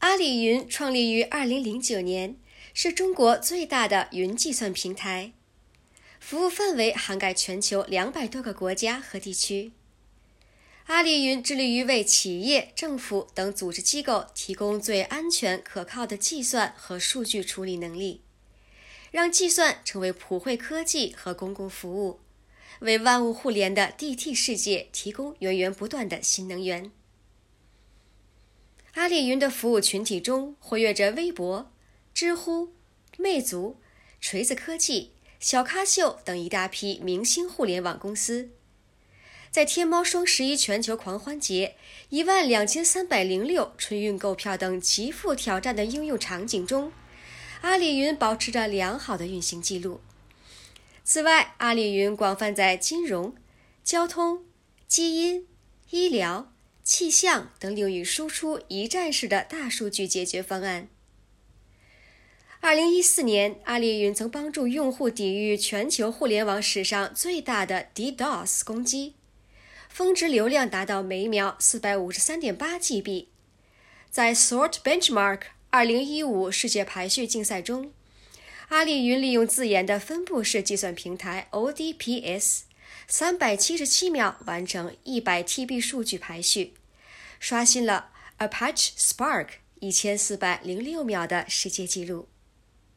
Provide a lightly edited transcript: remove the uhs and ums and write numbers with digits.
阿里云创立于2009年，是中国最大的云计算平台，服务范围涵盖全球200多个国家和地区。阿里云致力于为企业、政府等组织机构提供最安全可靠的计算和数据处理能力，让计算成为普惠科技和公共服务，为万物互联的 DT 世界提供源源不断的新能源。阿里云的服务群体中活跃着微博、知乎、魅族、锤子科技、小咖秀等一大批明星互联网公司。在天猫双11全球狂欢节、12306春运购票等极富挑战的应用场景中，阿里云保持着良好的运行记录。此外，阿里云广泛在金融、交通、基因、医疗、气象等领域输出一站式的大数据解决方案。2014年，阿里云曾帮助用户抵御全球互联网史上最大的 DDoS 攻击，峰值流量达到每秒 453.8 GB。在 Sort Benchmark 2015世界排序竞赛中，阿里云利用自研的分布式计算平台 ODPS 377秒完成100 TB 数据排序，刷新了 Apache Spark 1406秒的世界纪录。